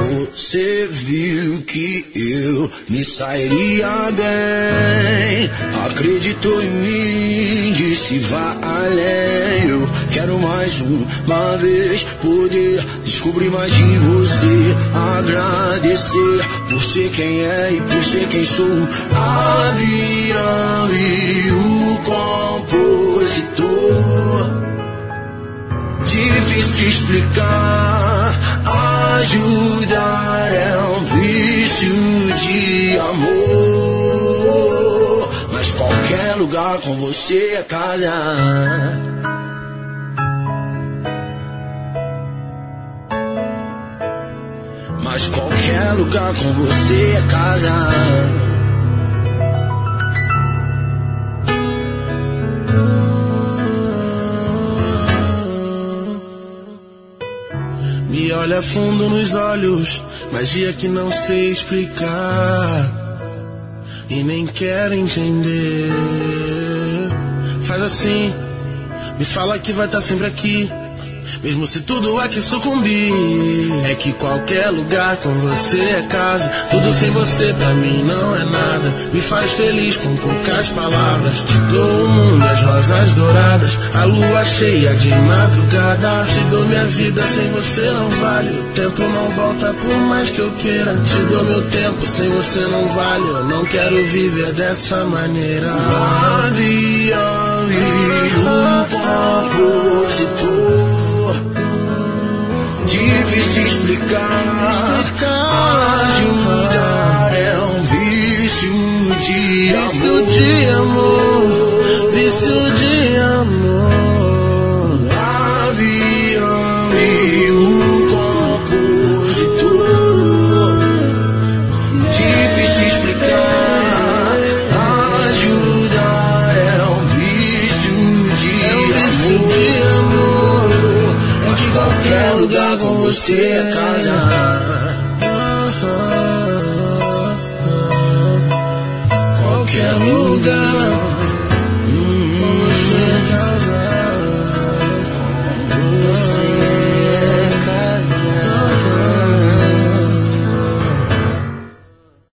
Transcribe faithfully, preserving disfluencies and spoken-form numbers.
Você viu que eu me sairia bem, acreditou em mim, disse vá além. Eu quero mais uma vez poder descobrir mais de você, agradecer por ser quem é e por ser quem sou. Avião e o compositor. Difícil explicar, ajudar é um vício de amor. Mas qualquer lugar com você é casa. Mas qualquer lugar com você é casa. Me olha fundo nos olhos, magia que não sei explicar e nem quero entender. Faz assim, me fala que vai estar sempre aqui, mesmo se tudo aqui sucumbir. É que qualquer lugar com você é casa. Tudo sem você pra mim não é nada. Me faz feliz com poucas palavras. Te dou o mundo, as rosas douradas, a lua cheia de madrugada. Te dou minha vida, sem você não vale. O tempo não volta por mais que eu queira. Te dou meu tempo, sem você não vale. Eu não quero viver dessa maneira. Avião e um compositor. Difícil explicar, explicar. Ajudar é um vício de vício amor. de amor, vício de amor. Avião e um compositor. Difícil explicar, ajudar é um vício de é um vício amor. de amor. Qualquer lugar com você é casa. Qualquer lugar.